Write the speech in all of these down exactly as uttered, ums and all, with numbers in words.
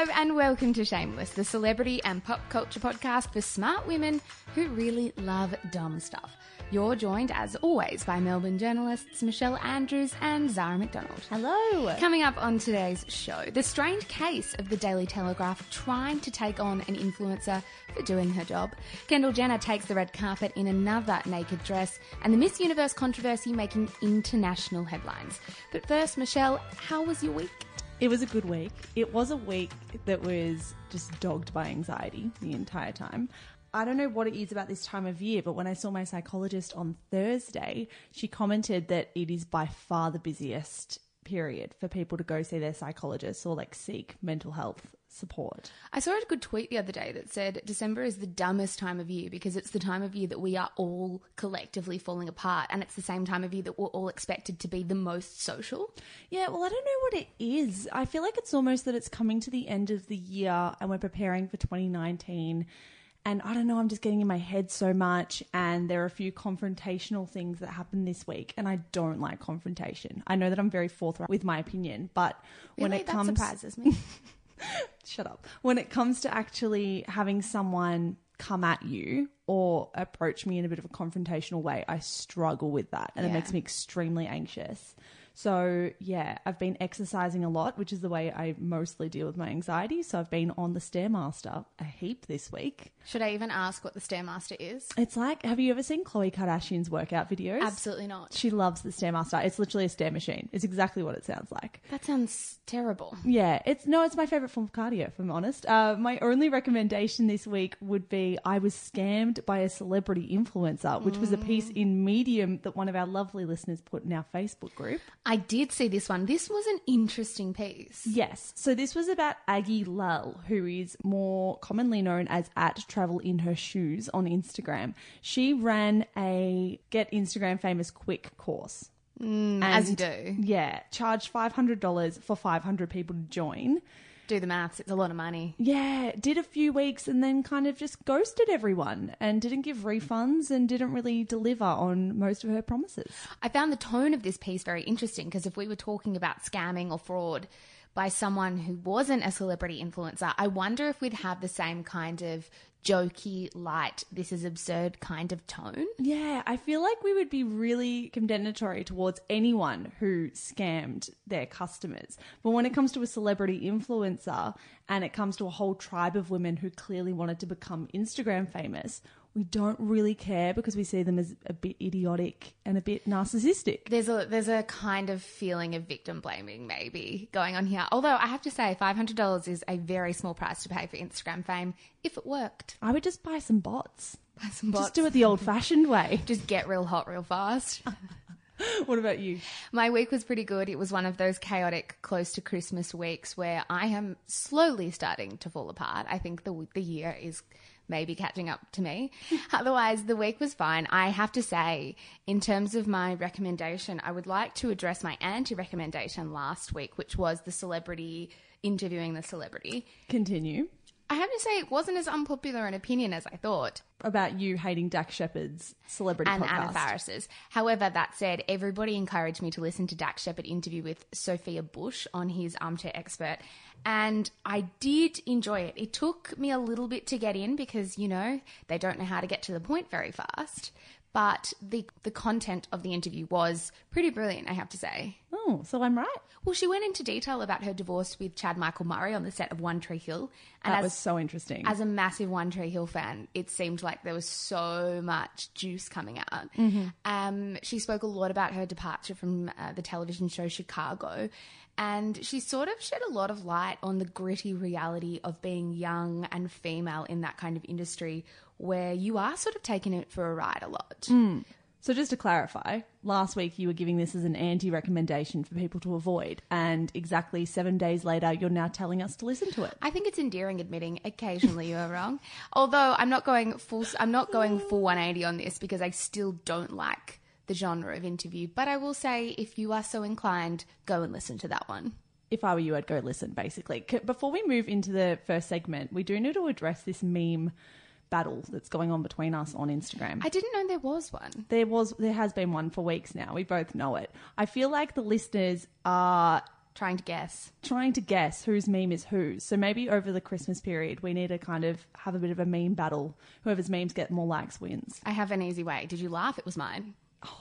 Hello and welcome to Shameless, the celebrity and pop culture podcast for smart women who really love dumb stuff. You're joined, as always, by Melbourne journalists Michelle Andrews and Zara McDonald. Hello. Coming up on today's show, the strange case of the Daily Telegraph trying to take on an influencer for doing her job. Kendall Jenner takes the red carpet in another naked dress, and the Miss Universe controversy making international headlines. But first, Michelle, how was your week? It was a good week. It was a week that was just dogged by anxiety the entire time. I don't know what it is about this time of year, but when I saw my psychologist on Thursday, she commented that it is by far the busiest period for people to go see their psychologists or like seek mental health support. I saw a good tweet the other day that said December is the dumbest time of year because it's the time of year that we are all collectively falling apart, and it's the same time of year that we're all expected to be the most social. Yeah, well, I don't know what it is. I feel like it's almost that it's coming to the end of the year and we're preparing for twenty nineteen. And I don't know, I'm just getting in my head so much, and there are a few confrontational things that happened this week, and I don't like confrontation. I know that I'm very forthright with my opinion, but really? when it that comes... surprises me. Shut up. When it comes to actually having someone come at you or approach me in a bit of a confrontational way, I struggle with that, and yeah. It makes me extremely anxious. So, yeah, I've been exercising a lot, which is the way I mostly deal with my anxiety. So I've been on the Stairmaster a heap this week. Should I even ask what the Stairmaster is? It's like, have you ever seen Khloe Kardashian's workout videos? Absolutely not. She loves the Stairmaster. It's literally a stair machine. It's exactly what it sounds like. That sounds terrible. Yeah, it's no, it's my favourite form of cardio, if I'm honest. Uh, my only recommendation this week would be I was scammed by a celebrity influencer, which mm. was a piece in Medium that one of our lovely listeners put in our Facebook group. I did see this one. This was an interesting piece. Yes. So this was about Aggie Lull, who is more commonly known as at Travel in Her Shoes on Instagram. She ran a Get Instagram Famous Quick course. Mm, as you do. Yeah. Charged five hundred dollars for five hundred people to join. Do the maths. It's a lot of money. Yeah. Did a few weeks and then kind of just ghosted everyone and didn't give refunds and didn't really deliver on most of her promises. I found the tone of this piece very interesting because if we were talking about scamming or fraud by someone who wasn't a celebrity influencer, I wonder if we'd have the same kind of jokey, light, this is absurd kind of tone. Yeah, I feel like we would be really condemnatory towards anyone who scammed their customers. But when it comes to a celebrity influencer and it comes to a whole tribe of women who clearly wanted to become Instagram famous, we don't really care because we see them as a bit idiotic and a bit narcissistic. There's a there's a kind of feeling of victim blaming maybe going on here. Although I have to say five hundred dollars is a very small price to pay for Instagram fame if it worked. I would just buy some bots. Buy some bots. Just do it the old-fashioned way. Just get real hot real fast. What about you? My week was pretty good. It was one of those chaotic close to Christmas weeks where I am slowly starting to fall apart. I think the the year is maybe catching up to me. Otherwise, the week was fine. I have to say, in terms of my recommendation, I would like to address my anti-recommendation last week, which was the celebrity interviewing the celebrity. Continue. I have to say it wasn't as unpopular an opinion as I thought. About you hating Dax Shepard's celebrity and podcast. And Anna Faris's. However, that said, everybody encouraged me to listen to Dax Shepard interview with Sophia Bush on his Armchair Expert. And I did enjoy it. It took me a little bit to get in because, you know, they don't know how to get to the point very fast. But the the content of the interview was pretty brilliant, I have to say. Oh, so I'm right. Well, she went into detail about her divorce with Chad Michael Murray on the set of One Tree Hill. And that as, was so interesting. As a massive One Tree Hill fan, it seemed like there was so much juice coming out. Mm-hmm. Um, she spoke a lot about her departure from uh, the television show Chicago. And she sort of shed a lot of light on the gritty reality of being young and female in that kind of industry where you are sort of taking it for a ride a lot. Mm. So just to clarify, last week you were giving this as an anti-recommendation for people to avoid, and exactly seven days later you're now telling us to listen to it. I think it's endearing admitting occasionally you are wrong. Although I'm not going full I'm not going full one eighty on this because I still don't like the genre of interview. But I will say, if you are so inclined, go and listen to that one. If I were you, I'd go listen, basically. Before we move into the first segment, we do need to address this meme battle that's going on between us on Instagram. I didn't know there was one. There was, there has been one for weeks now. We both know it. I feel like the listeners are Trying to guess. Trying to guess whose meme is whose. So maybe over the Christmas period, we need to kind of have a bit of a meme battle. Whoever's memes get more likes wins. I have an easy way. Did you laugh? It was mine.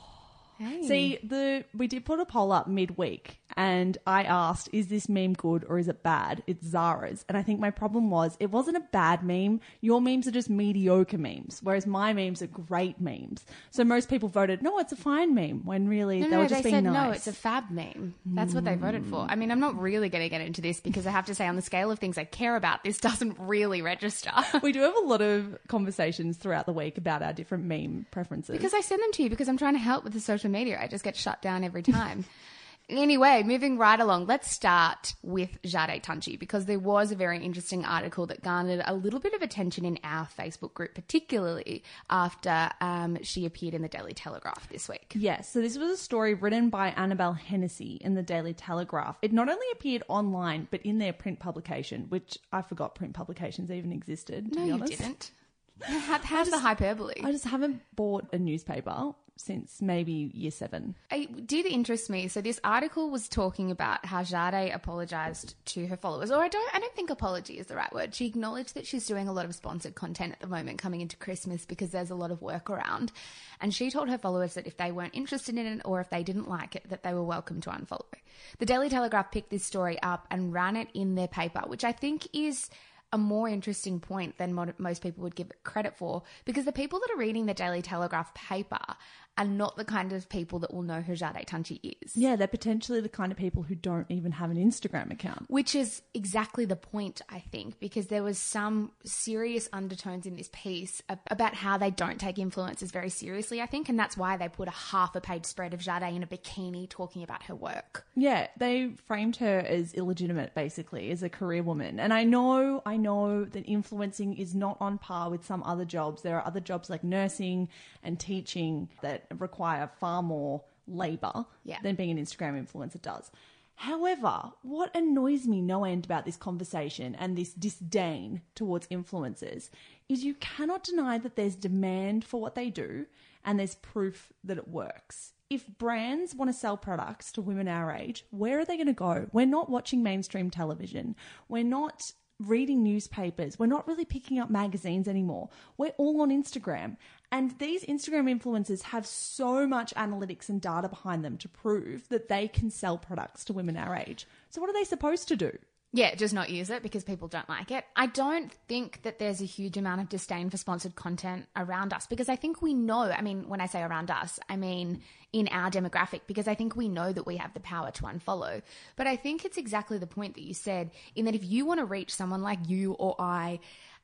Hey. See, the we did put a poll up midweek and I asked, is this meme good or is it bad? It's Zara's. And I think my problem was it wasn't a bad meme. Your memes are just mediocre memes, whereas my memes are great memes. So most people voted, no, it's a fine meme, when really no, they no, were no, just they being said, nice. no, it's a fab meme. That's mm. what they voted for. I mean, I'm not really going to get into this because I have to say on the scale of things I care about, this doesn't really register. We do have a lot of conversations throughout the week about our different meme preferences. Because I send them to you because I'm trying to help with the social media. I just get shut down every time. Anyway, moving right along, let's start with Jade Tunchi because there was a very interesting article that garnered a little bit of attention in our Facebook group, particularly after um, she appeared in the Daily Telegraph this week. Yes, so this was a story written by Annabelle Hennessy in the Daily Telegraph. It not only appeared online, but in their print publication, which I forgot print publications even existed, to no, be honest. You didn't. How, how's just, the hyperbole? I just haven't bought a newspaper since maybe year seven. It did interest me. So this article was talking about how Jade apologised to her followers, or I don't, I don't think apology is the right word. She acknowledged that she's doing a lot of sponsored content at the moment coming into Christmas because there's a lot of work around. And she told her followers that if they weren't interested in it or if they didn't like it, that they were welcome to unfollow. The Daily Telegraph picked this story up and ran it in their paper, which I think is a more interesting point than most people would give it credit for, because the people that are reading the Daily Telegraph paper are not the kind of people that will know who Jade Tunchi is. Yeah, they're potentially the kind of people who don't even have an Instagram account. Which is exactly the point, I think, because there was some serious undertones in this piece about how they don't take influencers very seriously, I think, and that's why they put a half a page spread of Jade in a bikini talking about her work. Yeah, they framed her as illegitimate, basically, as a career woman. And I know, I know that influencing is not on par with some other jobs. There are other jobs like nursing and teaching that require far more labour yeah. than being an Instagram influencer does. However, what annoys me no end about this conversation and this disdain towards influencers is you cannot deny that there's demand for what they do and there's proof that it works. If brands want to sell products to women our age, where are they going to go? We're not watching mainstream television. We're not reading newspapers. We're not really picking up magazines anymore. We're all on Instagram. And these Instagram influencers have so much analytics and data behind them to prove that they can sell products to women our age. So what are they supposed to do? Yeah, just not use it because people don't like it. I don't think that there's a huge amount of disdain for sponsored content around us because I think we know, I mean, when I say around us, I mean in our demographic, because I think we know that we have the power to unfollow. But I think it's exactly the point that you said, in that if you want to reach someone like you or I,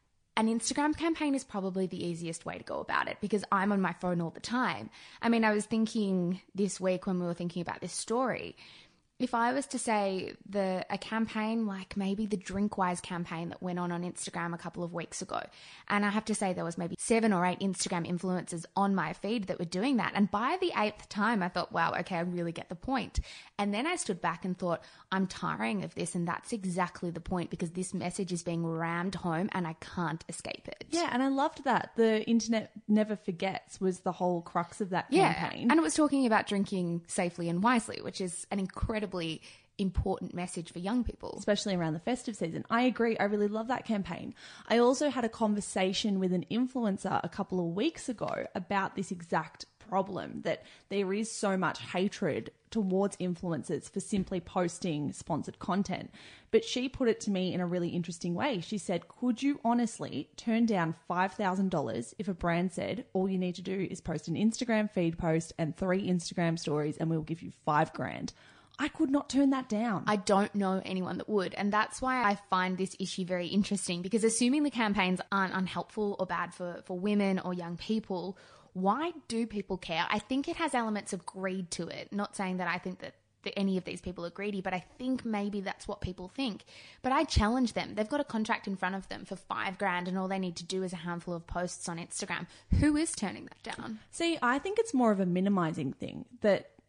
an Instagram campaign is probably the easiest way to go about it because I'm on my phone all the time. I mean, I was thinking this week when we were thinking about this story, if I was to say the a campaign like maybe the Drinkwise campaign that went on on Instagram a couple of weeks ago, and I have to say there was maybe seven or eight Instagram influencers on my feed that were doing that. And by the eighth time, I thought, wow, okay, I really get the point. And then I stood back and thought, I'm tiring of this. And that's exactly the point because this message is being rammed home and I can't escape it. Yeah, and I loved that. The internet never forgets was the whole crux of that campaign. Yeah, and it was talking about drinking safely and wisely, which is an incredible important message for young people, especially around the festive season. I agree. I really love that campaign. I also had a conversation with an influencer a couple of weeks ago about this exact problem, that there is so much hatred towards influencers for simply posting sponsored content. But she put it to me in a really interesting way. She said, could you honestly turn down five thousand dollars if a brand said, all you need to do is post an Instagram feed post and three Instagram stories and we'll give you five grand? I could not turn that down. I don't know anyone that would. And that's why I find this issue very interesting, because assuming the campaigns aren't unhelpful or bad for, for women or young people, why do people care? I think it has elements of greed to it. Not saying that I think that the, any of these people are greedy, but I think maybe that's what people think. But I challenge them. They've got a contract in front of them for five grand and all they need to do is a handful of posts on Instagram. Who is turning that down? See, I think it's more of a minimizing thing, that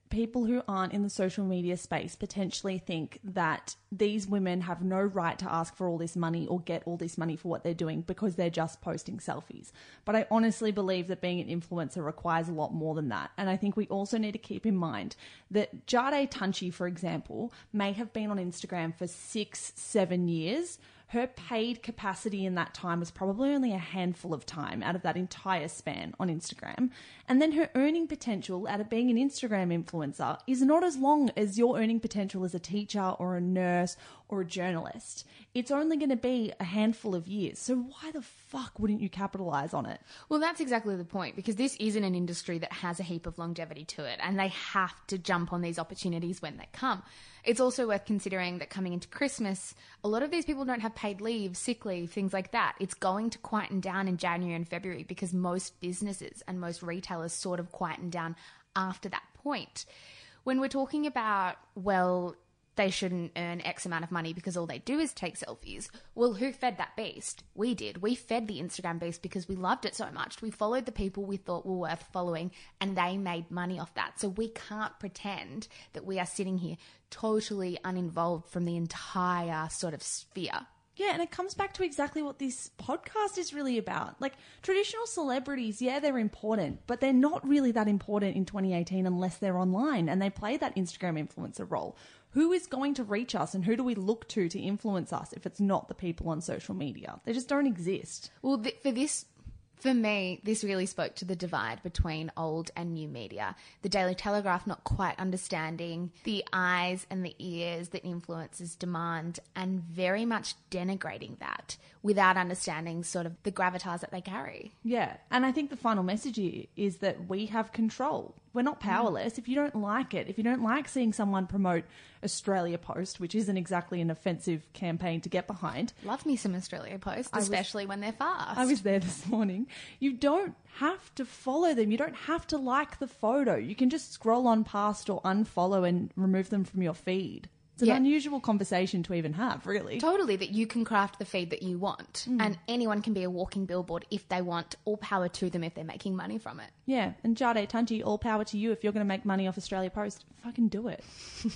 people who aren't in the social media space potentially think that these women have no right to ask for all this money or get all this money for what they're doing because they're just posting selfies. But I honestly believe that being an influencer requires a lot more than that. And I think we also need to keep in mind that Jade Tunchi, for example, may have been on Instagram for six, seven years. Her paid capacity in that time was probably only a handful of time out of that entire span on Instagram. And then her earning potential out of being an Instagram influencer is not as long as your earning potential as a teacher or a nurse or a journalist. It's only going to be a handful of years. So why the fuck wouldn't you capitalize on it? Well, that's exactly the point, because this isn't an industry that has a heap of longevity to it, and they have to jump on these opportunities when they come. It's also worth considering that coming into Christmas, a lot of these people don't have paid leave, sick leave, things like that. It's going to quieten down in January and February because most businesses and most retailers sort of quieten down after that point. When we're talking about, well, they shouldn't earn X amount of money because all they do is take selfies. Well, who fed that beast? We did. We fed the Instagram beast because we loved it so much. We followed the people we thought were worth following, and they made money off that. So we can't pretend that we are sitting here totally uninvolved from the entire sort of sphere. Yeah, and it comes back to exactly what this podcast is really about. Like, traditional celebrities, yeah, they're important, but they're not really that important in twenty eighteen unless they're online and they play that Instagram influencer role. Who is going to reach us and who do we look to to influence us if it's not the people on social media? They just don't exist. Well, th- for this... For me, this really spoke to the divide between old and new media. The Daily Telegraph not quite understanding the eyes and the ears that influencers demand and very much denigrating that without understanding sort of the gravitas that they carry. Yeah, and I think the final message is that we have control. We're not powerless. Mm. If you don't like it, if you don't like seeing someone promote Australia Post, which isn't exactly an offensive campaign to get behind. Love me some Australia Post, I especially was, when they're fast. I was there this morning. You don't have to follow them. You don't have to like the photo. You can just scroll on past or unfollow and remove them from your feed. It's an yeah. unusual conversation to even have, really. Totally, that you can craft the feed that you want. Mm. And anyone can be a walking billboard if they want. All power to them if they're making money from it. Yeah, and Jade Tunchi, all power to you if you're going to make money off Australia Post. Fucking do it.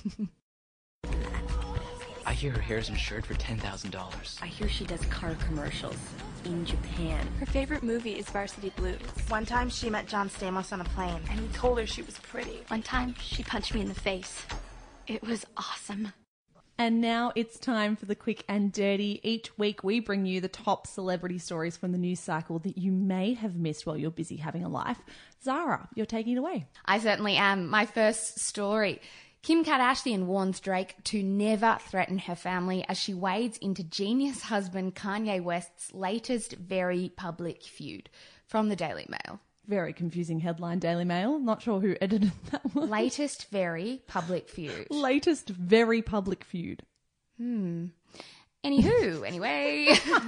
I hear her hair's insured for ten thousand dollars. I hear she does car commercials in Japan. Her favorite movie is Varsity Blues. One time she met John Stamos on a plane. And he told her she was pretty. One time she punched me in the face. It was awesome. And now it's time for the quick and dirty. Each week we bring you the top celebrity stories from the news cycle that you may have missed while you're busy having a life. Zara, you're taking it away. I certainly am. My first story. Kim Kardashian warns Drake to never threaten her family as she wades into genius husband Kanye West's latest very public feud. From the Daily Mail. Very confusing headline, Daily Mail. Not sure who edited that one. Latest very public feud. Latest very public feud. Hmm. Anywho, anyway.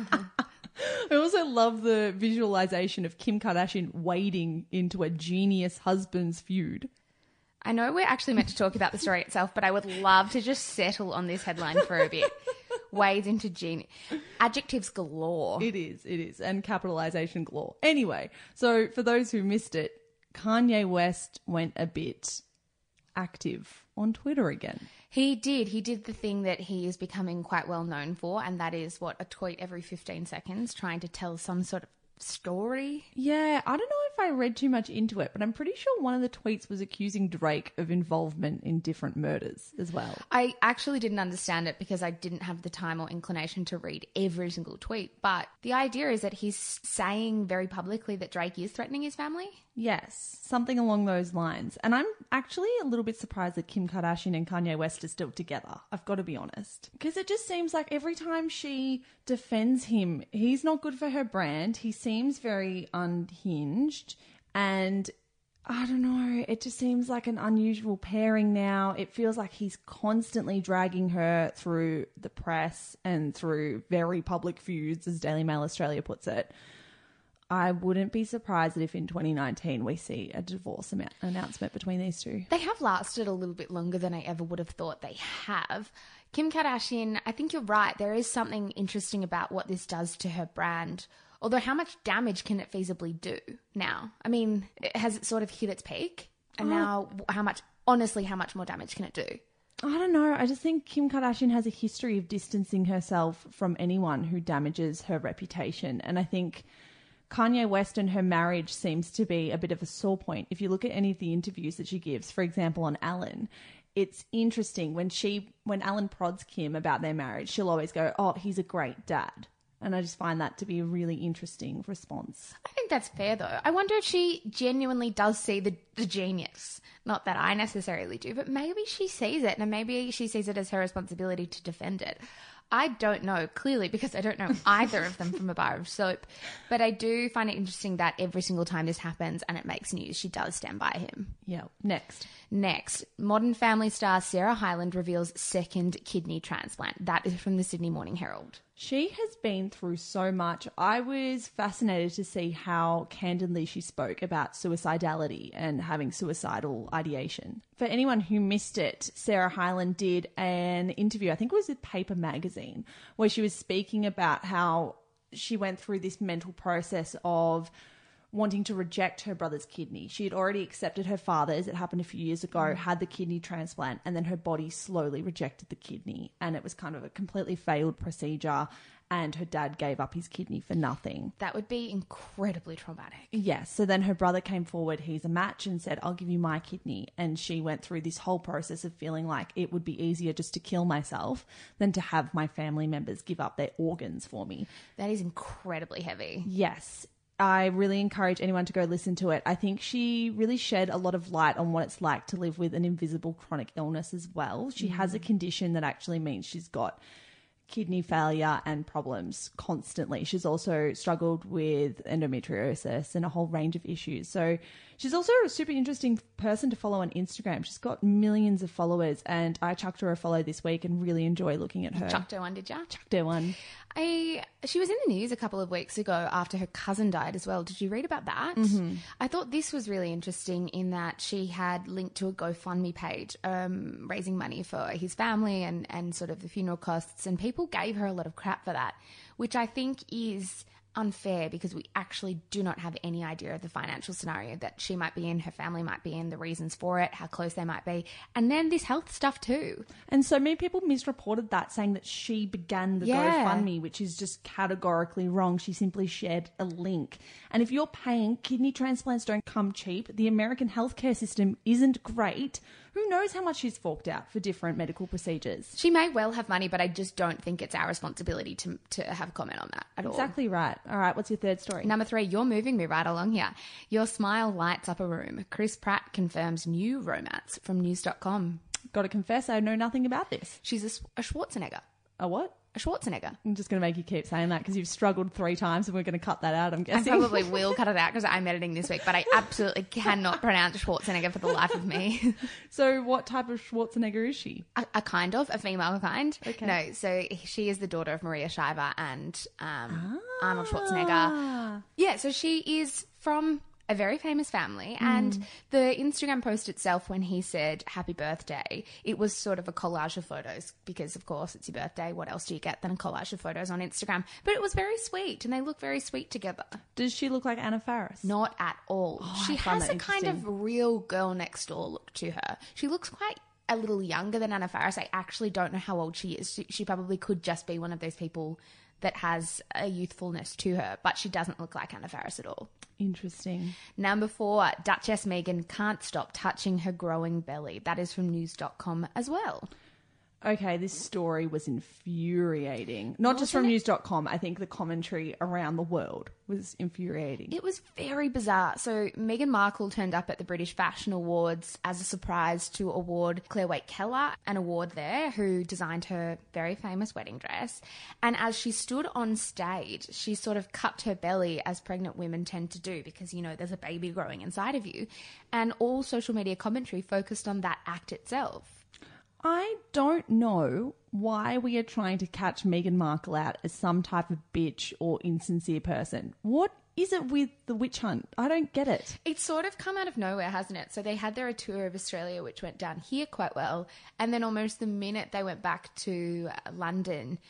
I also love the visualization of Kim Kardashian wading into a genius husband's feud. I know we're actually meant to talk about the story itself, but I would love to just settle on this headline for a bit. Wades into genius. Adjectives galore. It is, it is. And capitalization galore. Anyway, so for those who missed it, Kanye West went a bit active on Twitter again. He did. He did the thing that he is becoming quite well known for, and that is, what, a tweet every fifteen seconds trying to tell some sort of story. Yeah, I don't know if I read too much into it, but I'm pretty sure one of the tweets was accusing Drake of involvement in different murders as well. I actually didn't understand it because I didn't have the time or inclination to read every single tweet, but the idea is that he's saying very publicly that Drake is threatening his family. Yes, something along those lines. And I'm actually a little bit surprised that Kim Kardashian and Kanye West are still together. I've got to be honest. Because it just seems like every time she defends him, he's not good for her brand. He seems very unhinged. And I don't know, it just seems like an unusual pairing now. It feels like he's constantly dragging her through the press and through very public feuds, as Daily Mail Australia puts it. I wouldn't be surprised if in twenty nineteen we see a divorce am- announcement between these two. They have lasted a little bit longer than I ever would have thought they have. Kim Kardashian, I think you're right. There is something interesting about what this does to her brand. Although how much damage can it feasibly do now? I mean, has it sort of hit its peak? And oh. now how much honestly, how much more damage can it do? I don't know. I just think Kim Kardashian has a history of distancing herself from anyone who damages her reputation. And I think Kanye West and her marriage seems to be a bit of a sore point. If you look at any of the interviews that she gives, for example, on Ellen, it's interesting when she, when Ellen prods Kim about their marriage, she'll always go, oh, he's a great dad. And I just find that to be a really interesting response. I think that's fair, though. I wonder if she genuinely does see the, the genius. Not that I necessarily do, but maybe she sees it, and maybe she sees it as her responsibility to defend it. I don't know, clearly, because I don't know either of them from a bar of soap. But I do find it interesting that every single time this happens and it makes news, she does stand by him. Yeah. Next. Next, Modern Family star Sarah Hyland reveals second kidney transplant. That is from the Sydney Morning Herald. She has been through so much. I was fascinated to see how candidly she spoke about suicidality and having suicidal ideation. For anyone who missed it, Sarah Hyland did an interview, I think it was with Paper Magazine, where she was speaking about how she went through this mental process of wanting to reject her brother's kidney. She had already accepted her father's. It happened a few years ago, mm. had the kidney transplant, and then her body slowly rejected the kidney. And it was kind of a completely failed procedure, and her dad gave up his kidney for nothing. That would be incredibly traumatic. Yes. So then her brother came forward, he's a match, and said, I'll give you my kidney. And she went through this whole process of feeling like it would be easier just to kill myself than to have my family members give up their organs for me. That is incredibly heavy. Yes. I really encourage anyone to go listen to it. I think she really shed a lot of light on what it's like to live with an invisible chronic illness as well. She mm. has a condition that actually means she's got kidney failure and problems constantly. She's also struggled with endometriosis and a whole range of issues. So she's also a super interesting person to follow on Instagram. She's got millions of followers, and I chucked her a follow this week and really enjoy looking at her. You chucked her one, did you? Chucked her one. I, she was in the news a couple of weeks ago after her cousin died as well. Did you read about that? Mm-hmm. I thought this was really interesting in that she had linked to a GoFundMe page um, raising money for his family and, and sort of the funeral costs, and people gave her a lot of crap for that, which I think is unfair because we actually do not have any idea of the financial scenario that she might be in, her family might be in, the reasons for it, how close they might be, and then this health stuff too. And so many people misreported that, saying that she began the yeah. GoFundMe, which is just categorically wrong. She simply shared a link. And if you're paying, kidney transplants don't come cheap. The American healthcare system isn't great. Who knows how much she's forked out for different medical procedures? She may well have money, but I just don't think it's our responsibility to to have comment on that at all. Exactly right. All right, what's your third story? Number three, you're moving me right along here. Your smile lights up a room. Chris Pratt confirms new romance from news dot com. Got to confess, I know nothing about this. She's a, a Schwarzenegger. A what? A Schwarzenegger. I'm just going to make you keep saying that because you've struggled three times and we're going to cut that out, I'm guessing. I probably will cut it out because I'm editing this week, but I absolutely cannot pronounce Schwarzenegger for the life of me. So what type of Schwarzenegger is she? A, a kind of, a female kind. Okay. No, so she is the daughter of Maria Shriver and um, ah. Arnold Schwarzenegger. Yeah, so she is from a very famous family, and mm. the Instagram post itself, when he said happy birthday, it was sort of a collage of photos because, of course, it's your birthday. What else do you get than a collage of photos on Instagram? But it was very sweet, and they look very sweet together. Does she look like Anna Faris? Not at all. Oh, she has a kind of real girl next door look to her. She looks quite a little younger than Anna Faris. I actually don't know how old she is. She, she probably could just be one of those people that has a youthfulness to her, but she doesn't look like Anna Faris at all. Interesting. Number four, Duchess Meghan can't stop touching her growing belly. That is from news dot com as well. Okay, this story was infuriating. Not just from news dot com. I think the commentary around the world was infuriating. It was very bizarre. So Meghan Markle turned up at the British Fashion Awards as a surprise to award Claire Waite-Keller an award there, who designed her very famous wedding dress. And as she stood on stage, she sort of cupped her belly, as pregnant women tend to do, because, you know, there's a baby growing inside of you. And all social media commentary focused on that act itself. I don't know why we are trying to catch Meghan Markle out as some type of bitch or insincere person. What is it with the witch hunt? I don't get it. It's sort of come out of nowhere, hasn't it? So they had their tour of Australia, which went down here quite well. And then almost the minute they went back to London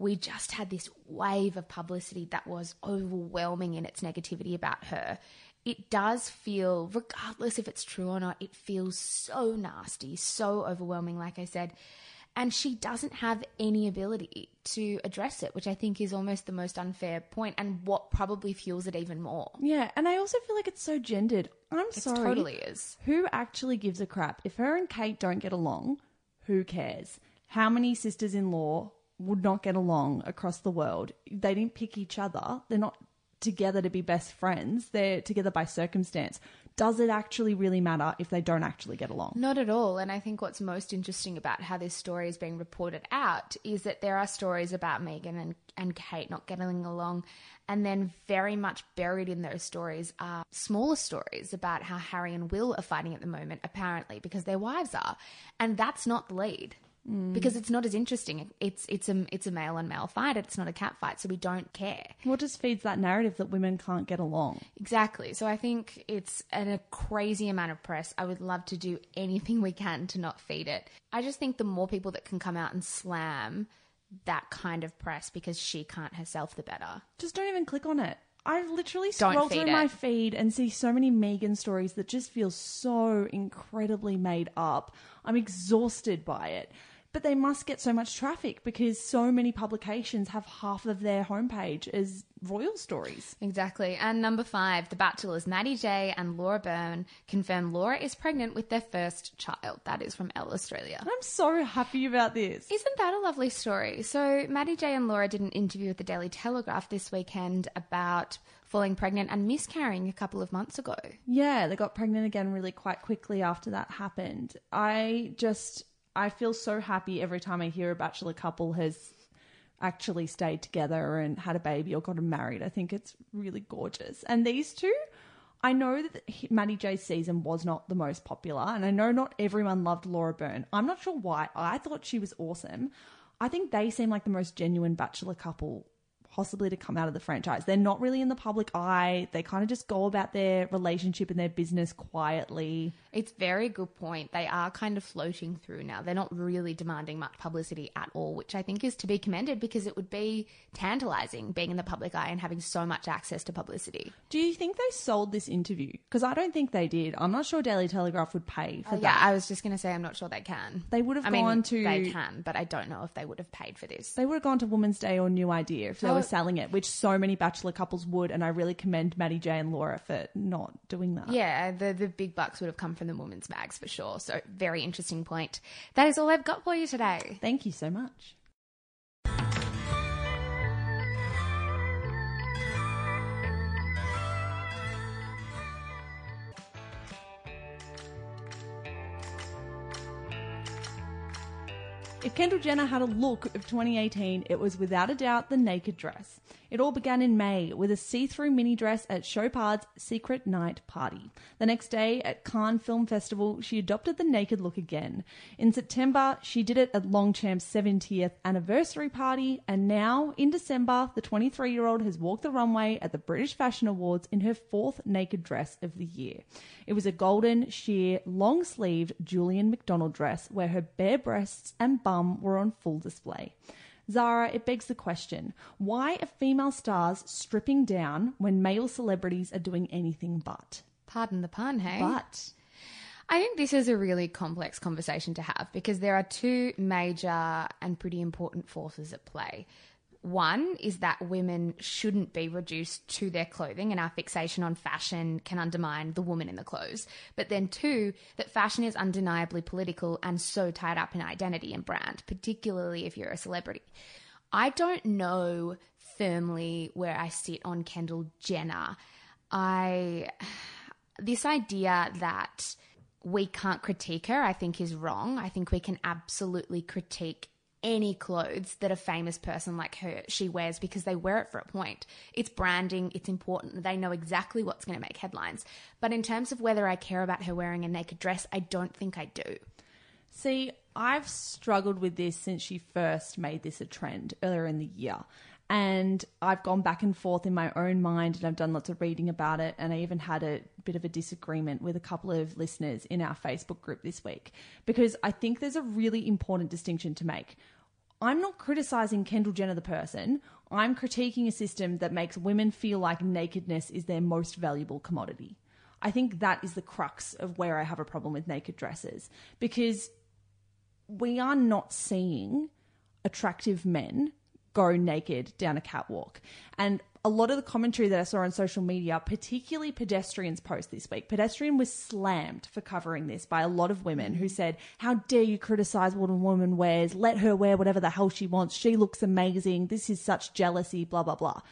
we just had this wave of publicity that was overwhelming in its negativity about her. It does feel, regardless if it's true or not, it feels so nasty, so overwhelming, like I said. And she doesn't have any ability to address it, which I think is almost the most unfair point and what probably fuels it even more. Yeah, and I also feel like it's so gendered. I'm It sorry. totally is. Who actually gives a crap? If her and Kate don't get along, who cares? How many sisters-in-law would not get along across the world? They didn't pick each other. They're not together to be best friends. They're together by circumstance. Does it actually really matter if they don't actually get along? Not at all. And I think what's most interesting about how this story is being reported out is that there are stories about Meghan and, and Kate not getting along. And then very much buried in those stories are smaller stories about how Harry and Will are fighting at the moment, apparently, because their wives are. And that's not the lead. Mm. Because it's not as interesting. It's it's a it's a male on male fight. It's not a cat fight, so we don't care. What just feeds that narrative that women can't get along? Exactly. So I think it's an, a crazy amount of press. I would love to do anything we can to not feed it. I just think the more people that can come out and slam that kind of press because she can't herself, the better. Just don't even click on it. I literally Don't scroll feed through my it. feed and see so many Meghan stories that just feel so incredibly made up. I'm exhausted by it. But they must get so much traffic because so many publications have half of their homepage as royal stories. Exactly. And number five, The Bachelors, Maddie J and Laura Byrne confirm Laura is pregnant with their first child. That is from Elle Australia. I'm so happy about this. Isn't that a lovely story? So Maddie J and Laura did an interview with the Daily Telegraph this weekend about falling pregnant and miscarrying a couple of months ago. Yeah, they got pregnant again really quite quickly after that happened. I just... I feel so happy every time I hear a bachelor couple has actually stayed together and had a baby or gotten married. I think it's really gorgeous. And these two, I know that Maddie J's season was not the most popular, and I know not everyone loved Laura Byrne. I'm not sure why. I thought she was awesome. I think they seem like the most genuine bachelor couple possibly to come out of the franchise. They're not really in the public eye. They kind of just go about their relationship and their business quietly. It's a very good point. They are kind of floating through now. They're not really demanding much publicity at all, which I think is to be commended because it would be tantalizing being in the public eye and having so much access to publicity. Do you think they sold this interview? Because I don't think they did. I'm not sure Daily Telegraph would pay for Uh, that. yeah, I was just going to say I'm not sure they can. They would have I gone mean, to... They can, but I don't know if they would have paid for this. They would have gone to Women's Day or New Idea if they Oh. were selling it, which so many bachelor couples would, and I really commend Maddie J and Laura for not doing that. Yeah, the, the big bucks would have come from the women's bags for sure. So very interesting point. That is all I've got for you today. Thank you so much. If Kendall Jenner had a look of twenty eighteen, it was without a doubt the naked dress. It all began in May with a see-through mini dress at Chopard's secret night party. The next day at Cannes Film Festival, she adopted the naked look again. In September, she did it at Longchamp's seventieth anniversary party, and now, in December, the twenty-three-year-old has walked the runway at the British Fashion Awards in her fourth naked dress of the year. It was a golden, sheer, long-sleeved Julian McDonald dress where her bare breasts and bum were on full display. Zara, it begs the question, why are female stars stripping down when male celebrities are doing anything but? Pardon the pun, hey? But... I think this is a really complex conversation to have because there are two major and pretty important forces at play. One is that women shouldn't be reduced to their clothing, and our fixation on fashion can undermine the woman in the clothes. But then two, that fashion is undeniably political and so tied up in identity and brand, particularly if you're a celebrity. I don't know firmly where I sit on Kendall Jenner. I, this idea that we can't critique her, I think is wrong. I think we can absolutely critique any clothes that a famous person like her, she wears because they wear it for a point. It's branding, it's important. They know exactly what's going to make headlines. But in terms of whether I care about her wearing a naked dress, I don't think I do. See, I've struggled with this since she first made this a trend earlier in the year. And I've gone back and forth in my own mind and I've done lots of reading about it. And I even had a bit of a disagreement with a couple of listeners in our Facebook group this week because I think there's a really important distinction to make. I'm not criticizing Kendall Jenner the person. I'm critiquing a system that makes women feel like nakedness is their most valuable commodity. I think that is the crux of where I have a problem with naked dresses, because we are not seeing attractive men go naked down a catwalk. And a lot of the commentary that I saw on social media, particularly Pedestrian's post this week, Pedestrian was slammed for covering this by a lot of women who said, how dare you criticize what a woman wears? Let her wear whatever the hell she wants. She looks amazing. This is such jealousy, blah, blah, blah.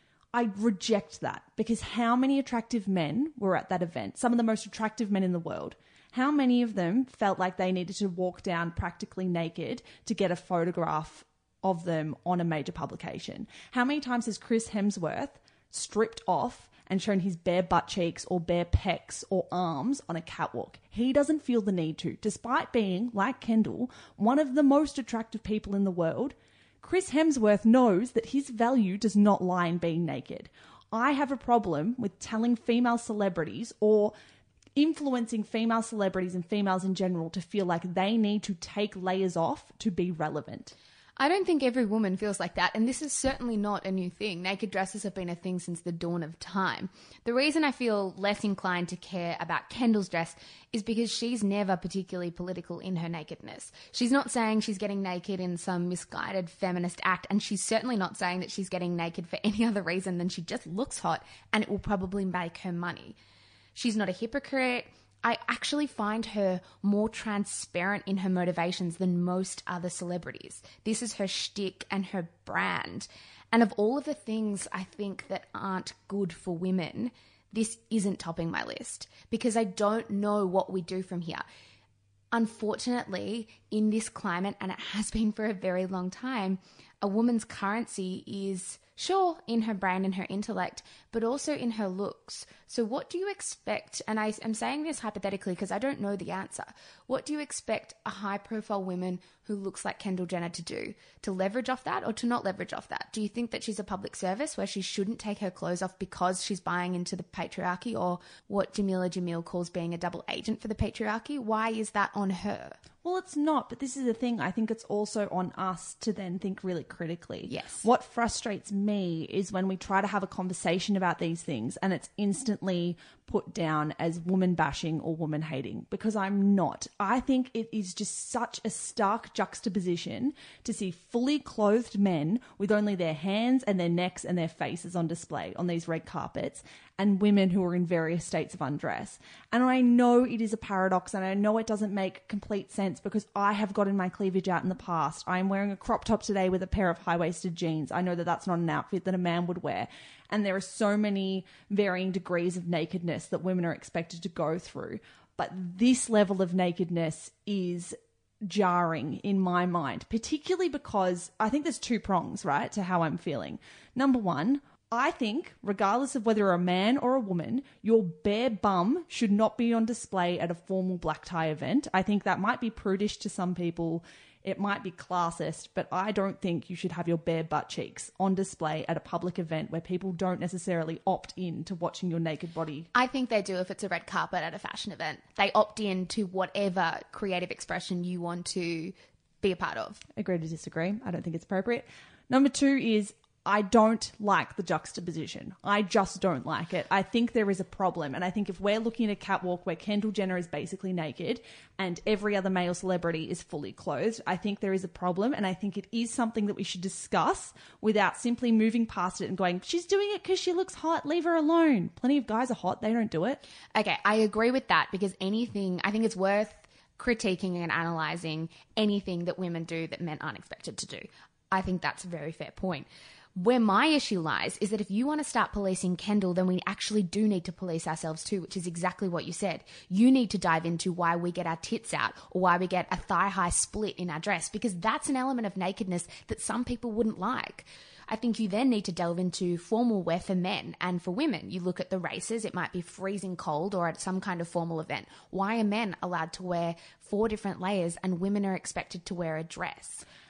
I reject that, because how many attractive men were at that event? Some of the most attractive men in the world. How many of them felt like they needed to walk down practically naked to get a photograph of them on a major publication? How many times has Chris Hemsworth stripped off and shown his bare butt cheeks or bare pecs or arms on a catwalk? He doesn't feel the need to, despite being, like Kendall, one of the most attractive people in the world. Chris Hemsworth knows that his value does not lie in being naked. I have a problem with telling female celebrities or influencing female celebrities and females in general to feel like they need to take layers off to be relevant. I don't think every woman feels like that, and this is certainly not a new thing. Naked dresses have been a thing since the dawn of time. The reason I feel less inclined to care about Kendall's dress is because she's never particularly political in her nakedness. She's not saying she's getting naked in some misguided feminist act, and she's certainly not saying that she's getting naked for any other reason than she just looks hot and it will probably make her money. She's not a hypocrite. I actually find her more transparent in her motivations than most other celebrities. This is her shtick and her brand. And of all of the things I think that aren't good for women, this isn't topping my list, because I don't know what we do from here. Unfortunately, in this climate, and it has been for a very long time, a woman's currency is, sure, in her brain and her intellect, but also in her looks. So what do you expect? And I am saying this hypothetically because I don't know the answer. What do you expect a high-profile woman who looks like Kendall Jenner to do? To leverage off that or to not leverage off that? Do you think that she's a public service where she shouldn't take her clothes off because she's buying into the patriarchy, or what Jamila Jamil calls being a double agent for the patriarchy? Why is that on her? Well, it's not, but this is the thing. I think it's also on us to then think really critically. Yes. What frustrates me is when we try to have a conversation about these things and it's instantly put down as woman bashing or woman hating, because I'm not. I think it is just such a stark juxtaposition to see fully clothed men with only their hands and their necks and their faces on display on these red carpets, and women who are in various states of undress. And I know it is a paradox, and I know it doesn't make complete sense, because I have gotten my cleavage out in the past. I'm wearing a crop top today with a pair of high-waisted jeans. I know that that's not an outfit that a man would wear. And there are so many varying degrees of nakedness that women are expected to go through. But this level of nakedness is jarring in my mind, particularly because I think there's two prongs, right, to how I'm feeling. Number one, I think, regardless of whether you're a man or a woman, your bare bum should not be on display at a formal black tie event. I think that might be prudish to some people. It might be classist, but I don't think you should have your bare butt cheeks on display at a public event where people don't necessarily opt in to watching your naked body. I think they do if it's a red carpet at a fashion event. They opt in to whatever creative expression you want to be a part of. Agree to disagree. I don't think it's appropriate. Number two is, I don't like the juxtaposition. I just don't like it. I think there is a problem. And I think if we're looking at a catwalk where Kendall Jenner is basically naked and every other male celebrity is fully clothed, I think there is a problem. And I think it is something that we should discuss without simply moving past it and going, she's doing it because she looks hot, leave her alone. Plenty of guys are hot. They don't do it. Okay, I agree with that, because anything, I think it's worth critiquing and analysing anything that women do that men aren't expected to do. I think that's a very fair point. Where my issue lies is that if you want to start policing Kendall, then we actually do need to police ourselves too, which is exactly what you said. You need to dive into why we get our tits out or why we get a thigh-high split in our dress, because that's an element of nakedness that some people wouldn't like. I think you then need to delve into formal wear for men and for women. You look at the races, it might be freezing cold or at some kind of formal event. Why are men allowed to wear four different layers and women are expected to wear a dress?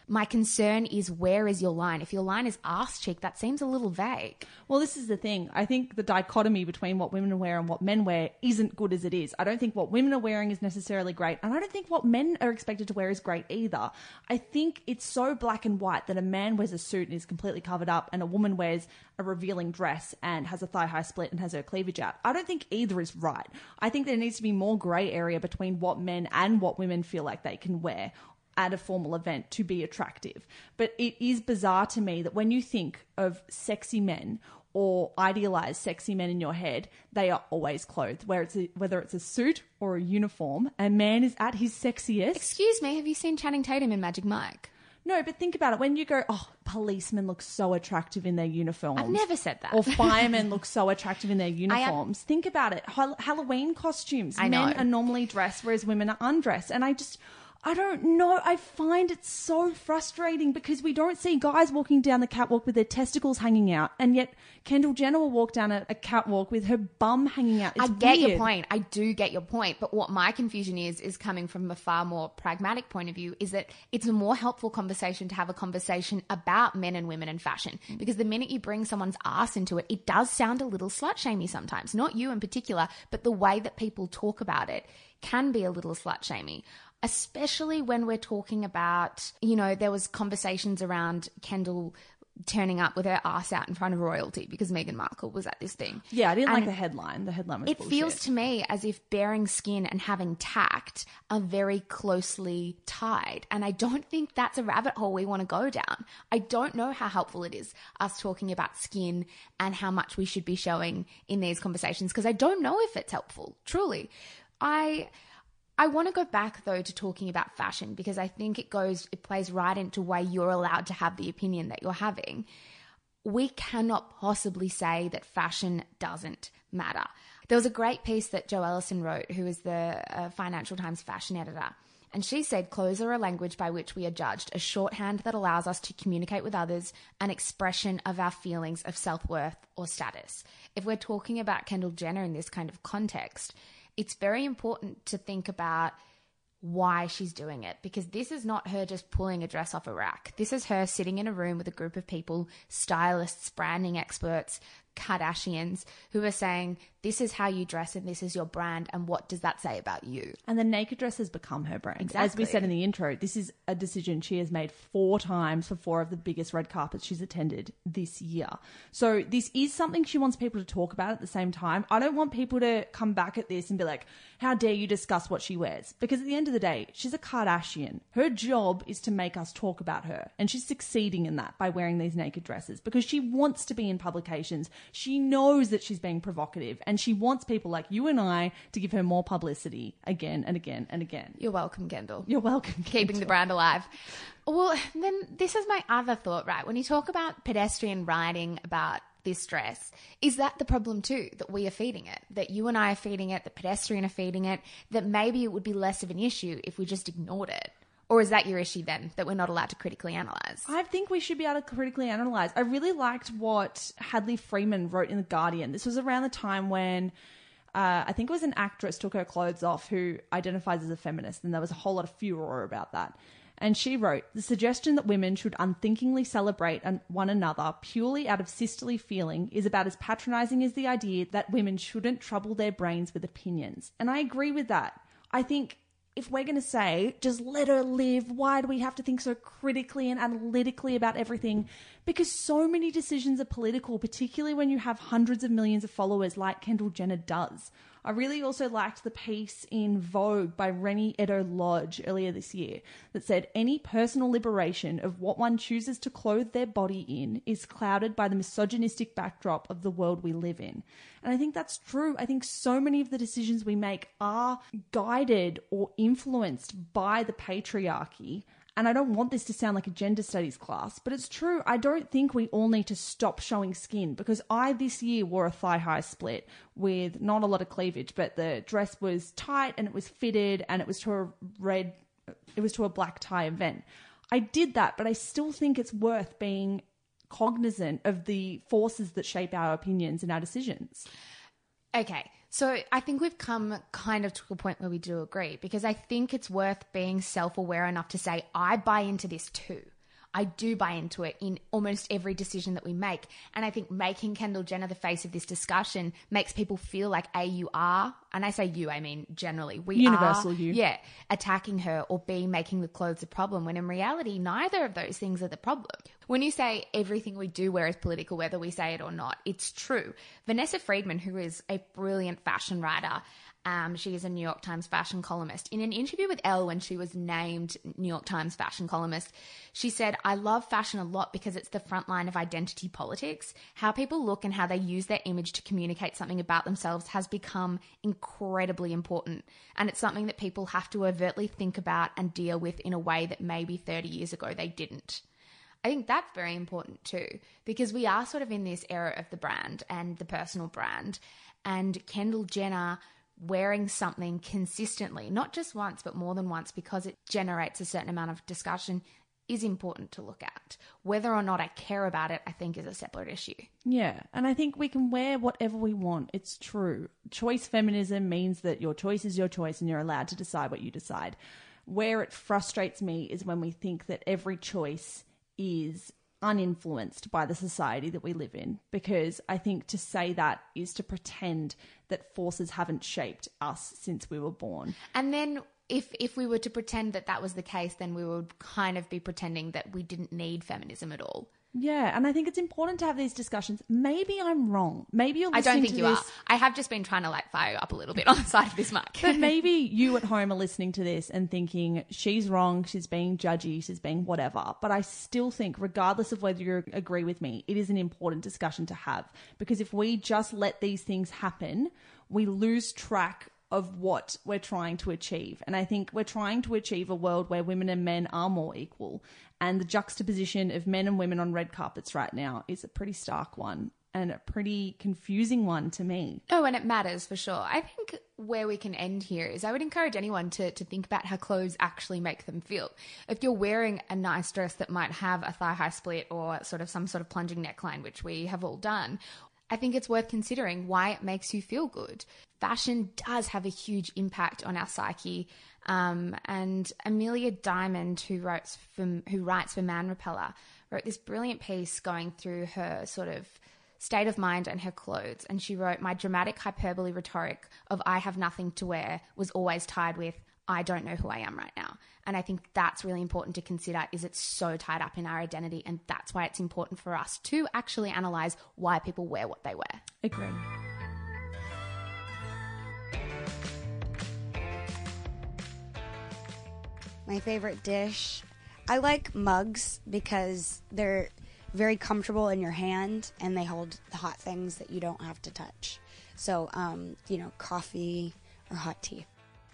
My concern is, where is your line? If your line is ass cheek, that seems a little vague. Well, this is the thing. I think the dichotomy between what women wear and what men wear isn't good as it is. I don't think what women are wearing is necessarily great, and I don't think what men are expected to wear is great either. I think it's so black and white that a man wears a suit and is completely covered up, and a woman wears a revealing dress and has a thigh-high split and has her cleavage out. I don't think either is right. I think there needs to be more grey area between what men and what women feel like they can wear at a formal event to be attractive. But it is bizarre to me that when you think of sexy men or idealize sexy men in your head, they are always clothed, where it's a, whether it's a suit or a uniform. A man is at his sexiest. Excuse me, have you seen Channing Tatum in Magic Mike? No, but think about it. When you go, oh, policemen look so attractive in their uniforms. I've never said that. Or firemen look so attractive in their uniforms. I, think about it. Hall- Halloween costumes. I Men know. are normally dressed, whereas women are undressed. And I just... I don't know. I find it so frustrating because we don't see guys walking down the catwalk with their testicles hanging out, and yet Kendall Jenner will walk down a, a catwalk with her bum hanging out. It's I get weird. your point. I do get your point. But what my confusion is, is coming from a far more pragmatic point of view, is that it's a more helpful conversation to have a conversation about men and women and fashion. Because the minute you bring someone's ass into it, it does sound a little slut-shamey sometimes. Not you in particular, but the way that people talk about it can be a little slut-shamey. Especially when we're talking about, you know, there was conversations around Kendall turning up with her ass out in front of royalty because Meghan Markle was at this thing. Yeah, I didn't And like the headline. The headline was it bullshit. feels to me as if bearing skin and having tact are very closely tied. And I don't think that's a rabbit hole we want to go down. I don't know how helpful it is us talking about skin and how much we should be showing in these conversations, because I don't know if it's helpful, truly. I... I want to go back, though, to talking about fashion, because I think it goes, it plays right into why you're allowed to have the opinion that you're having. We cannot possibly say that fashion doesn't matter. There was a great piece that Jo Ellison wrote, who is the uh, Financial Times fashion editor. And she said, clothes are a language by which we are judged, a shorthand that allows us to communicate with others, an expression of our feelings of self-worth or status. If we're talking about Kendall Jenner in this kind of context, it's very important to think about why she's doing it, because this is not her just pulling a dress off a rack. This is her sitting in a room with a group of people, stylists, branding experts, Kardashians, who are saying, this is how you dress and this is your brand, and what does that say about you? And the naked dress has become her brand. Exactly. As we said in the intro, this is a decision she has made four times for four of the biggest red carpets she's attended this year. So this is something she wants people to talk about at the same time. I don't want people to come back at this and be like, how dare you discuss what she wears? Because at the end of the day, she's a Kardashian. Her job is to make us talk about her. And she's succeeding in that by wearing these naked dresses because she wants to be in publications. She knows that she's being provocative, and she wants people like you and I to give her more publicity again and again and again. You're welcome, Kendall. You're welcome. Keeping Kendall. the brand alive. Well, then this is my other thought, right? When you talk about pedestrian writing about this dress, is that the problem too, that we are feeding it, that you and I are feeding it, the pedestrian are feeding it, that maybe it would be less of an issue if we just ignored it? Or is that your issue then, that we're not allowed to critically analyse? I think we should be able to critically analyse. I really liked what Hadley Freeman wrote in The Guardian. This was around the time when uh, I think it was an actress took her clothes off who identifies as a feminist, and there was a whole lot of furore about that. And she wrote, the suggestion that women should unthinkingly celebrate one another purely out of sisterly feeling is about as patronising as the idea that women shouldn't trouble their brains with opinions. And I agree with that. I think if we're going to say, just let her live, why do we have to think so critically and analytically about everything? Because so many decisions are political, particularly when you have hundreds of millions of followers like Kendall Jenner does. I really also liked the piece in Vogue by Rennie Edo-Lodge earlier this year that said any personal liberation of what one chooses to clothe their body in is clouded by the misogynistic backdrop of the world we live in. And I think that's true. I think so many of the decisions we make are guided or influenced by the patriarchy. And I don't want this to sound like a gender studies class, but it's true. I don't think we all need to stop showing skin, because I this year wore a thigh-high split with not a lot of cleavage, but the dress was tight and it was fitted and it was to a red, it was to a black tie event. I did that, but I still think it's worth being cognizant of the forces that shape our opinions and our decisions. Okay, so I think we've come kind of to a point where we do agree, because I think it's worth being self-aware enough to say, I buy into this too. I do buy into it in almost every decision that we make. And I think making Kendall Jenner the face of this discussion makes people feel like, A, you are, and I say you, I mean generally, we Universal are, you. yeah, attacking her, or B, making the clothes a problem, when in reality, neither of those things are the problem. When you say everything we do wear is political, whether we say it or not, it's true. Vanessa Friedman, who is a brilliant fashion writer, Um, she is a New York Times fashion columnist. In an interview with Elle, when she was named New York Times fashion columnist, she said, I love fashion a lot because it's the front line of identity politics. How people look and how they use their image to communicate something about themselves has become incredibly important. And it's something that people have to overtly think about and deal with in a way that maybe thirty years ago they didn't. I think that's very important too, because we are sort of in this era of the brand and the personal brand, and Kendall Jenner wearing something consistently, not just once, but more than once, because it generates a certain amount of discussion, is important to look at. Whether or not I care about it, I think, is a separate issue. Yeah, and I think we can wear whatever we want. It's true. Choice feminism means that your choice is your choice and you're allowed to decide what you decide. Where it frustrates me is when we think that every choice is uninfluenced by the society that we live in, because I think to say that is to pretend that forces haven't shaped us since we were born. And then if if we were to pretend that that was the case, then we would kind of be pretending that we didn't need feminism at all. Yeah, and I think it's important to have these discussions. Maybe I'm wrong. Maybe you're I listening don't think to you this... are. I have just been trying to like fire you up a little bit on the side of this mic. But maybe you at home are listening to this and thinking, she's wrong, she's being judgy, she's being whatever. But I still think, regardless of whether you agree with me, it is an important discussion to have. Because if we just let these things happen, we lose track of what we're trying to achieve. And I think we're trying to achieve a world where women and men are more equal. And the juxtaposition of men and women on red carpets right now is a pretty stark one and a pretty confusing one to me. Oh, and it matters for sure. I think where we can end here is I would encourage anyone to, to think about how clothes actually make them feel. If you're wearing a nice dress that might have a thigh-high split or sort of some sort of plunging neckline, which we have all done, I think it's worth considering why it makes you feel good. Fashion does have a huge impact on our psyche. Um, and Amelia Diamond, who writes for, who writes for Man Repeller, wrote this brilliant piece going through her sort of state of mind and her clothes. And she wrote, my dramatic hyperbole rhetoric of I have nothing to wear was always tied with I don't know who I am right now. And I think that's really important to consider, is it's so tied up in our identity. And that's why it's important for us to actually analyse why people wear what they wear. Agreed. My favorite dish, I like mugs because they're very comfortable in your hand and they hold the hot things that you don't have to touch. So, um, you know, coffee or hot tea.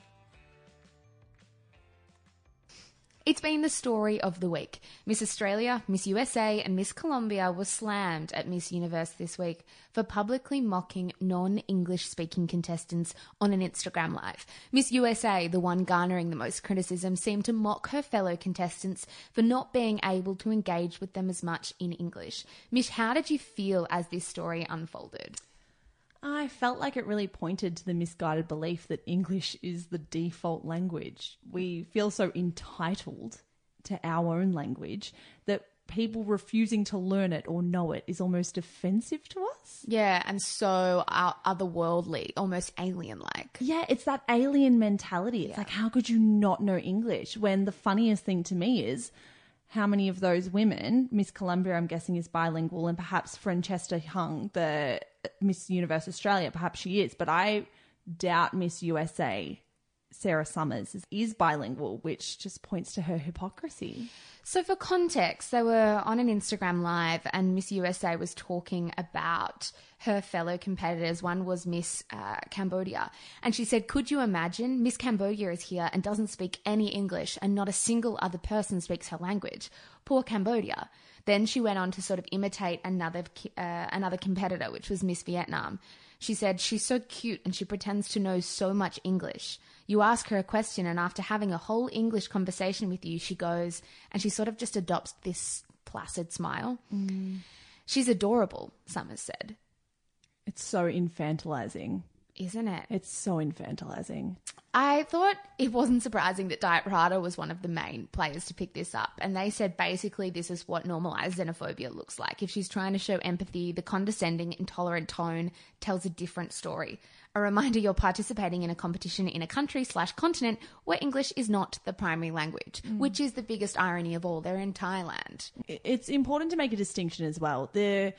It's been the story of the week. Miss Australia, Miss U S A and Miss Colombia were slammed at Miss Universe this week for publicly mocking non-English speaking contestants on an Instagram live. Miss U S A, the one garnering the most criticism, seemed to mock her fellow contestants for not being able to engage with them as much in English. Mish, how did you feel as this story unfolded? I felt like it really pointed to the misguided belief that English is the default language. We feel so entitled to our own language that people refusing to learn it or know it is almost offensive to us. Yeah, and so uh, otherworldly, almost alien-like. Yeah, it's that alien mentality. It's Yeah. like, how could you not know English? When the funniest thing to me is how many of those women, Miss Colombia, I'm guessing, is bilingual, and perhaps Francesca Hung, the Miss Universe Australia, perhaps she is, but I doubt Miss U S A, Sarah Summers, is, is bilingual, which just points to her hypocrisy. So for context, they were on an Instagram live and Miss U S A was talking about her fellow competitors. One was Miss uh, Cambodia. And she said, could you imagine Miss Cambodia is here and doesn't speak any English and not a single other person speaks her language? Poor Cambodia. Then she went on to sort of imitate another uh, another competitor, which was Miss Vietnam. She said, she's so cute and she pretends to know so much English. You ask her a question and after having a whole English conversation with you, she goes, and she sort of just adopts this placid smile. Mm. She's adorable, Summers said. It's so infantilizing. Isn't it? It's so infantilizing. I thought it wasn't surprising that Diet Prada was one of the main players to pick this up. And they said basically this is what normalized xenophobia looks like. If she's trying to show empathy, the condescending, intolerant tone tells a different story. A reminder you're participating in a competition in a country slash continent where English is not the primary language, mm. which is the biggest irony of all. They're in Thailand. It's important to make a distinction as well. The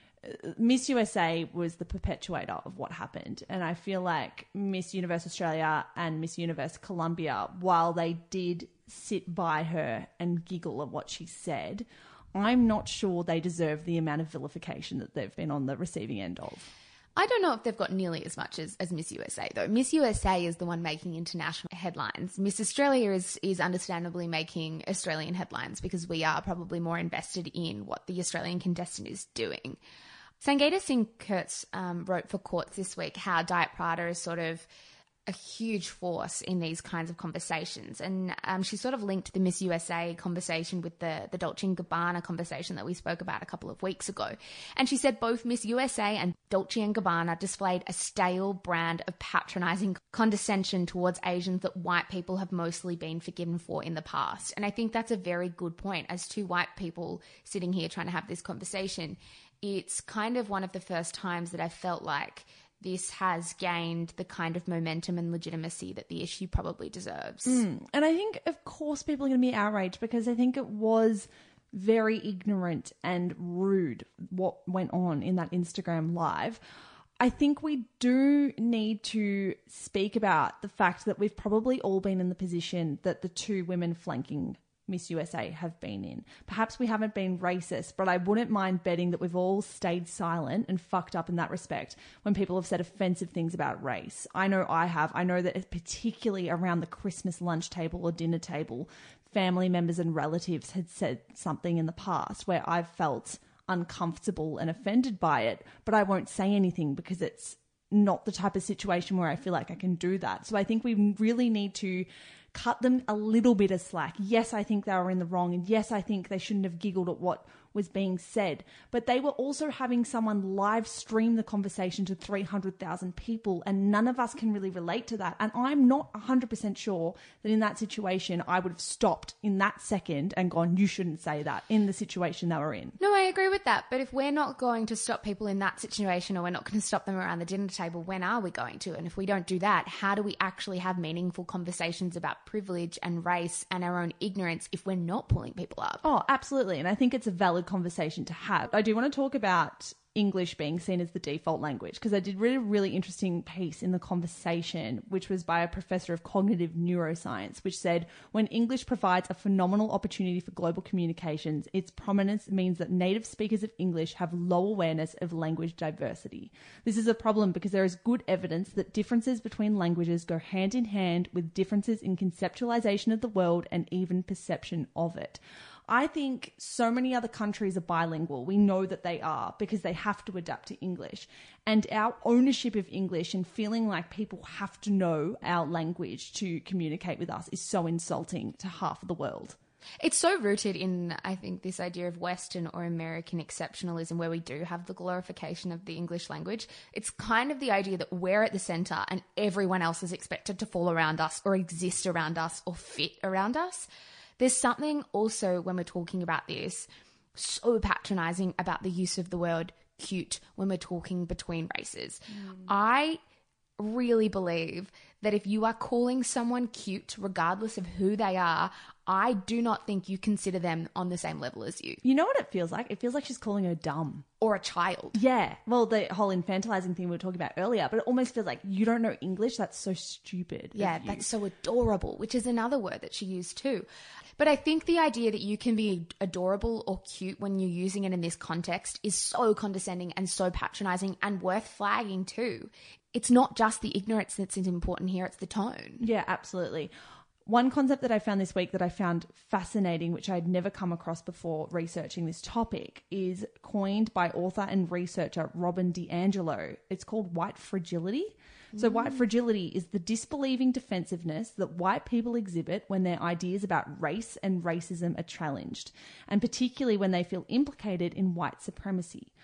Miss U S A was the perpetuator of what happened. And I feel like Miss Universe Australia and Miss Universe Colombia, while they did sit by her and giggle at what she said, I'm not sure they deserve the amount of vilification that they've been on the receiving end of. I don't know if they've got nearly as much as, as Miss U S A, though. Miss U S A is the one making international headlines. Miss Australia is, is understandably making Australian headlines because we are probably more invested in what the Australian contestant is doing. Sangeeta Singh Kurtz um, wrote for Quartz this week how Diet Prada is sort of a huge force in these kinds of conversations. And um, she sort of linked the Miss U S A conversation with the, the Dolce and Gabbana conversation that we spoke about a couple of weeks ago. And she said both Miss U S A and Dolce and Gabbana displayed a stale brand of patronizing condescension towards Asians that white people have mostly been forgiven for in the past. And I think that's a very good point. As two white people sitting here trying to have this conversation, it's kind of one of the first times that I felt like this has gained the kind of momentum and legitimacy that the issue probably deserves. Mm. And I think, of course, people are going to be outraged because I think it was very ignorant and rude what went on in that Instagram live. I think we do need to speak about the fact that we've probably all been in the position that the two women flanking Miss U S A have been in. Perhaps we haven't been racist, but I wouldn't mind betting that we've all stayed silent and fucked up in that respect when people have said offensive things about race. I know I have. I know that particularly around the Christmas lunch table or dinner table, family members and relatives had said something in the past where I've felt uncomfortable and offended by it, but I won't say anything because it's not the type of situation where I feel like I can do that. So I think we really need to cut them a little bit of slack. Yes, I think they were in the wrong. And yes, I think they shouldn't have giggled at what was being said. But they were also having someone live stream the conversation to three hundred thousand people. And none of us can really relate to that. And I'm not one hundred percent sure that in that situation, I would have stopped in that second and gone, you shouldn't say that in the situation they were in. No, I agree with that. But if we're not going to stop people in that situation, or we're not going to stop them around the dinner table, when are we going to? And if we don't do that, how do we actually have meaningful conversations about privilege and race and our own ignorance if we're not pulling people up? Oh, absolutely. And I think it's a valid conversation to have. I do want to talk about English being seen as the default language because I did read a really interesting piece in The Conversation, which was by a professor of cognitive neuroscience, which said when English provides a phenomenal opportunity for global communications, its prominence means that native speakers of English have low awareness of language diversity. This is a problem because there is good evidence that differences between languages go hand in hand with differences in conceptualization of the world and even perception of it. I think so many other countries are bilingual. We know that they are because they have to adapt to English. And our ownership of English and feeling like people have to know our language to communicate with us is so insulting to half of the world. It's so rooted in, I think, this idea of Western or American exceptionalism where we do have the glorification of the English language. It's kind of the idea that we're at the center and everyone else is expected to fall around us or exist around us or fit around us. There's something also when we're talking about this so patronizing about the use of the word cute when we're talking between races. Mm. I really believe that if you are calling someone cute, regardless of who they are, I do not think you consider them on the same level as you. You know what it feels like? It feels like she's calling her dumb. Or a child. Yeah. Well, the whole infantilizing thing we were talking about earlier, but it almost feels like you don't know English. That's so stupid. Yeah, that's so adorable, which is another word that she used too. But I think the idea that you can be adorable or cute when you're using it in this context is so condescending and so patronizing and worth flagging too. It's not just the ignorance that's important here, it's the tone. Yeah, absolutely. One concept that I found this week that I found fascinating, which I'd never come across before researching this topic, is coined by author and researcher Robin DiAngelo. It's called white fragility. So mm. white fragility is the disbelieving defensiveness that white people exhibit when their ideas about race and racism are challenged, and particularly when they feel implicated in white supremacy.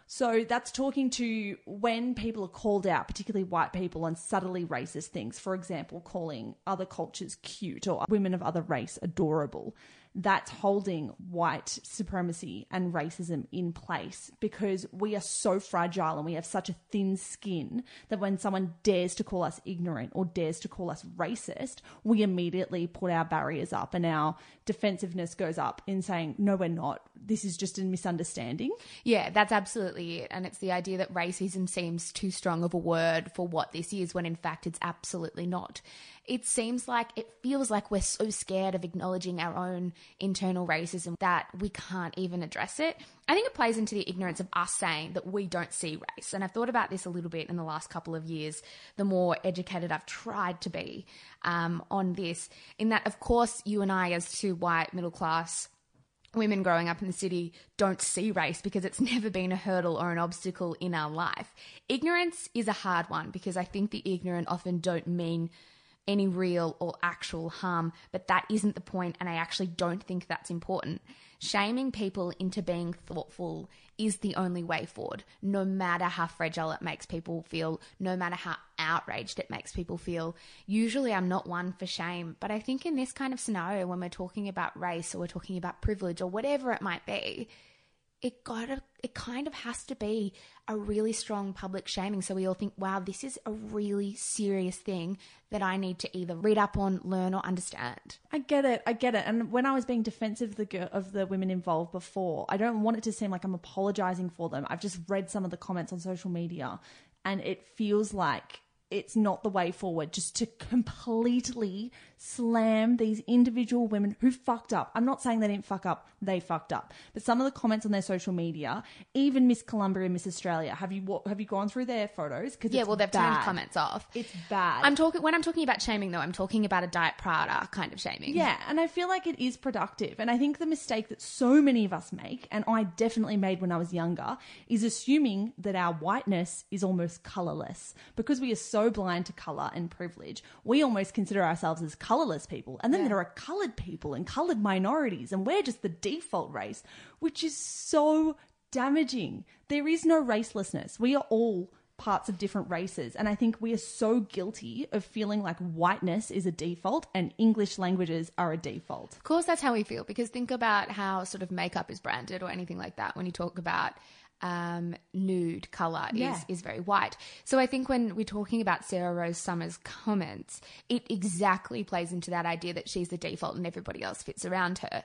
So that's talking to when people are called out, particularly white people, on subtly racist things. For example, calling other cultures cute or women of other race adorable. That's holding white supremacy and racism in place, because we are so fragile and we have such a thin skin that when someone dares to call us ignorant or dares to call us racist, we immediately put our barriers up and our defensiveness goes up in saying, no, we're not. This is just a misunderstanding. Yeah, that's absolutely it. And it's the idea that racism seems too strong of a word for what this is, when in fact it's absolutely not. It seems like, it feels like we're so scared of acknowledging our own internal racism that we can't even address it. I think it plays into the ignorance of us saying that we don't see race. And I've thought about this a little bit in the last couple of years, the more educated I've tried to be um, on this, in that, of course, you and I as two white middle class women growing up in the city don't see race because it's never been a hurdle or an obstacle in our life. Ignorance is a hard one, because I think the ignorant often don't mean any real or actual harm, but that isn't the point, and I actually don't think that's important. Shaming people into being thoughtful is the only way forward, no matter how fragile it makes people feel, no matter how outraged it makes people feel. Usually I'm not one for shame, but I think in this kind of scenario, when we're talking about race or we're talking about privilege or whatever it might be, it gotta, it kind of has to be a really strong public shaming. So we all think, wow, this is a really serious thing that I need to either read up on, learn, or understand. I get it. I get it. And when I was being defensive of the, girl, of the women involved before, I don't want it to seem like I'm apologizing for them. I've just read some of the comments on social media and it feels like it's not the way forward, just to completely slam these individual women who fucked up. I'm not saying they didn't fuck up, they fucked up. But some of the comments on their social media, even Miss Columbia and Miss Australia, have you what, have you gone through their photos? Because yeah, well, they've bad. turned comments off. It's bad. I'm talking when I'm talking about shaming, though, I'm talking about a Diet Prada kind of shaming. Yeah, and I feel like it is productive. And I think the mistake that so many of us make, and I definitely made when I was younger, is assuming that our whiteness is almost colourless. Because we are so blind to colour and privilege, we almost consider ourselves as colourless people. And then Yeah. there are coloured people and coloured minorities, and we're just the default race, which is so damaging. There is no racelessness. We are all parts of different races. And I think we are so guilty of feeling like whiteness is a default and English languages are a default. Of course, that's how we feel, because think about how sort of makeup is branded or anything like that when you talk about um, nude colour Yeah. is, is very white. So I think when we're talking about Sarah Rose Summers' comments, it exactly plays into that idea that she's the default and everybody else fits around her.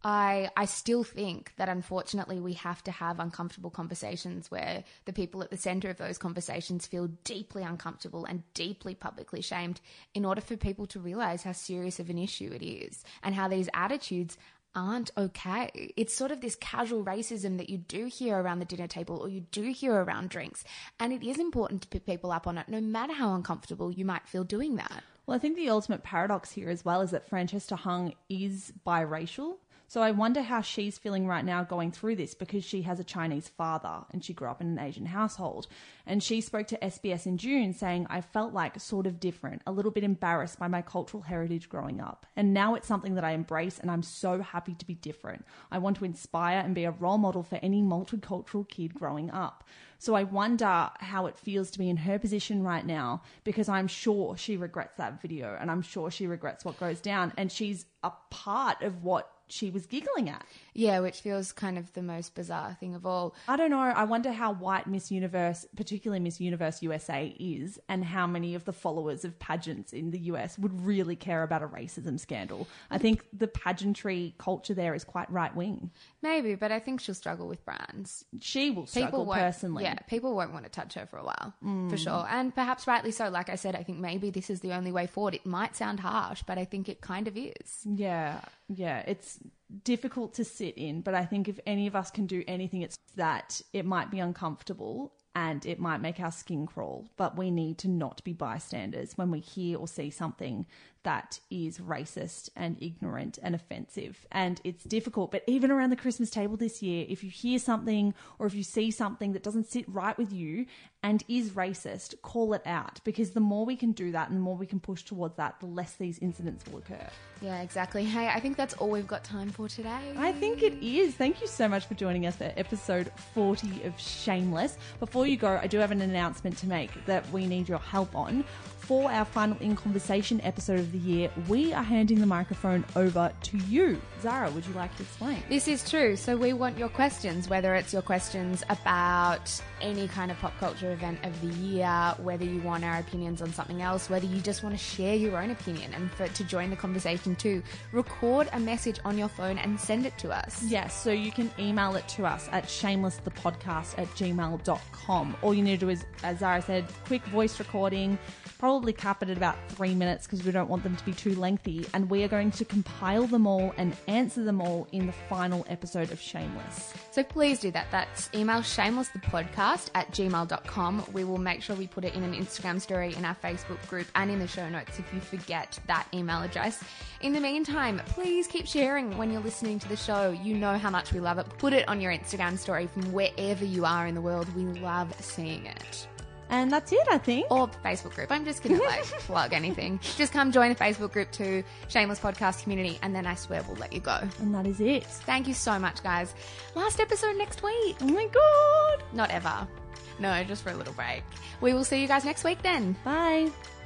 I I still think that unfortunately we have to have uncomfortable conversations where the people at the centre of those conversations feel deeply uncomfortable and deeply publicly shamed in order for people to realise how serious of an issue it is and how these attitudes aren't okay. It's sort of this casual racism that you do hear around the dinner table or you do hear around drinks. And it is important to pick people up on it, no matter how uncomfortable you might feel doing that. Well, I think the ultimate paradox here as well is that Francesca Hung is biracial. So I wonder how she's feeling right now going through this, because she has a Chinese father and she grew up in an Asian household. And she spoke to S B S in June saying, I felt like sort of different, a little bit embarrassed by my cultural heritage growing up. And now it's something that I embrace and I'm so happy to be different. I want to inspire and be a role model for any multicultural kid growing up. So I wonder how it feels to be in her position right now, because I'm sure she regrets that video and I'm sure she regrets what goes down. And she's a part of what she was giggling at. Yeah, which feels kind of the most bizarre thing of all. I don't know. I wonder how white Miss Universe, particularly Miss Universe U S A, is, and how many of the followers of pageants in the U S would really care about a racism scandal. I think the pageantry culture there is quite right-wing. Maybe, but I think she'll struggle with brands. She will struggle won't, personally. Yeah, people won't want to touch her for a while, Mm. for sure. And perhaps rightly so. Like I said, I think maybe this is the only way forward. It might sound harsh, but I think it kind of is. Yeah, yeah. It's difficult to sit in, but I think if any of us can do anything, it's that it might be uncomfortable. and it might make our skin crawl, but we need to not be bystanders when we hear or see something that is racist and ignorant and offensive. And it's difficult, but even around the Christmas table this year, if you hear something or if you see something that doesn't sit right with you and is racist, call it out, because the more we can do that and the more we can push towards that, the less these incidents will occur. Yeah, exactly. Hey, I think that's all we've got time for today. I think it is. Thank you so much for joining us for episode forty of Shameless. Before you go, I do have an announcement to make that we need your help on. For our final In Conversation episode of the year, we are handing the microphone over to you. Zara, would you like to explain? This is true. So we want your questions, whether it's your questions about any kind of pop culture event of the year, whether you want our opinions on something else, whether you just want to share your own opinion and for to join the conversation too. Record a message on your phone and send it to us. Yes, so you can email it to us at shamelessthepodcast at gmail dot com. All you need to do is, as Zara said, quick voice recording, probably cap it at about three minutes because we don't want them to be too lengthy, and we are going to compile them all and answer them all in the final episode of Shameless. So please do that. That's email shamelessthepodcast at gmail dot com. We will make sure we put it in an Instagram story, in our Facebook group, and in the show notes if you forget that email address. In the meantime, please keep sharing when you're listening to the show. You know how much we love it. Put it on your Instagram story from wherever you are in the world. We love seeing it. And that's it, I think. Or Facebook group. I'm just going to like plug anything. Just come join the Facebook group too, Shameless Podcast Community, and then I swear we'll let you go. And that is it. Thank you so much, guys. Last episode next week. Oh my God. Not ever. No, just for a little break. We will see you guys next week then. Bye.